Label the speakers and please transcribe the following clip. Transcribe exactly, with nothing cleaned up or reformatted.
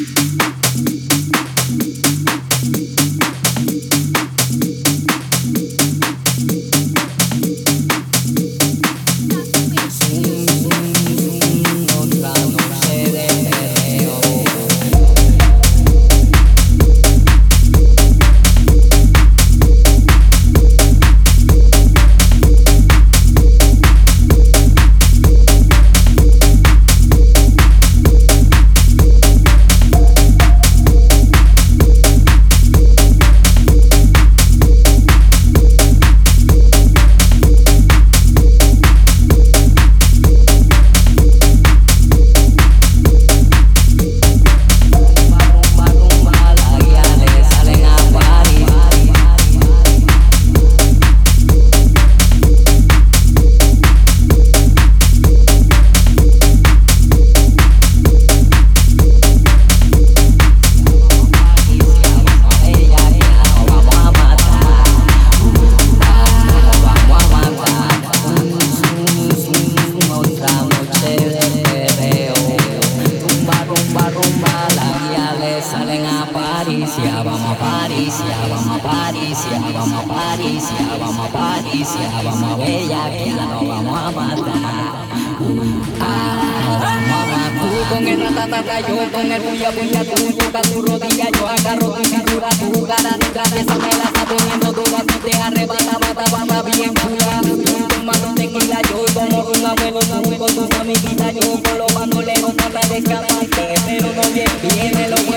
Speaker 1: vamos a bellaquear, nos vamos a matar. Ah, vamos a matar. Tú con el ratatata, yo con el puya puya, tú toca tu rodilla, yo agarro tu cintura, tu cara detrás de esa me la está poniendo toda, tú te arrebata, bata, bata, bien pura. Tú tomando tequila, yo como un abuelo, tú con tus amiguitas, yo con los bandoleros, trata de escaparte, pero no bien, viene lo bueno.